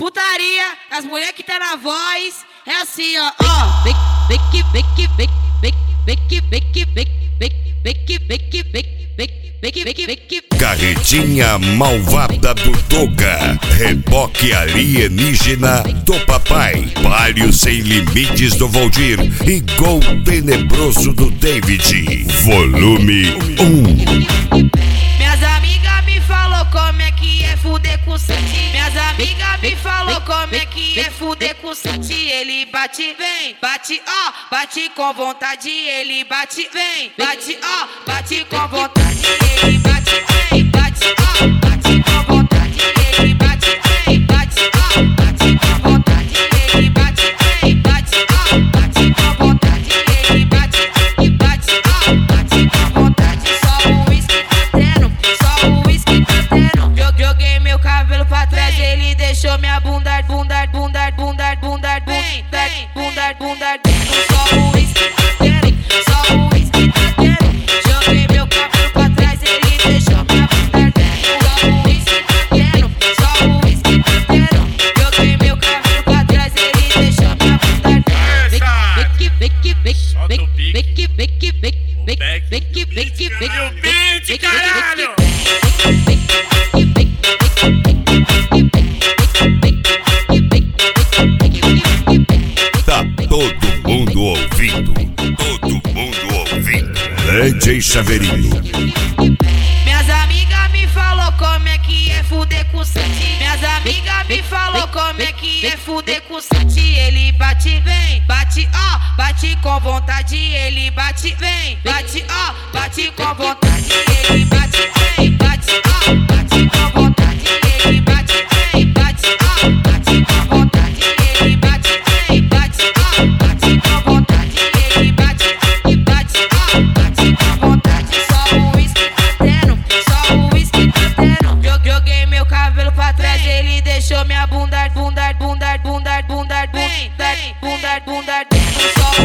Putaria, as mulheres que tá na voz, é assim, ó. Carretinha malvada do Toga, reboque alienígena do papai, palio sem limites do Valdir e gol tenebroso do David. Volume 1. Minhas amigas me falou como é que é fuder com sete. Minhas amigas me falou como é que é fuder com sete. Ele bate, vem, bate, ó, bate com vontade. Ele bate, vem, bate, ó, bate com vontade. Ele bate, vem, bate, ó, bate com vontade. Ele bate, vem, bate, ó, bate com vontade. Ele bate, vem, bate, ó, bate com vontade. Ele bate, e bate, ó, bate com vontade. Só o uísque tá tendo, só o uísque tá tendo. Joguei meu cabelo pra trás, ele deixou minha bunda, bunda, bunda, bunda, bunda, bem, bem, bunda, bunda, dentro. Só o uísque tá tendo, só o uísque tá tendo. Joguei meu cabelo pra trás, ele deixou minha bunda dentro. Só o uísque tá tendo, só o uísque tá tendo. Joguei meu cabelo pra trás, ele deixou minha bunda dentro. Caralho! Tá todo mundo ouvindo, todo mundo ouvindo. DJ Chaveirinho. Minhas amigas me falou como é que é fuder com sete. Minhas amigas me falou como é que é fuder com sete. Ele bate, vem, bate, ó, bate com vontade. Ele bate, vem, bate, ó, bate com vontade. Ele bate, vem, bate, ó, bate com vontade. Ele bate, vem, bate, ó, bate com vontade. Ele bate, vem, bate, ó, bate com vontade. Ele bate, e bate, ó, bate com vontade. Só o uísque tá tendo, só o uísque tá tendo. Joguei meu cabelo pra trás, ele deixou minha bunda, bunda, bunda, bunda, bunda, bem, bem, bunda, bunda dentro. Só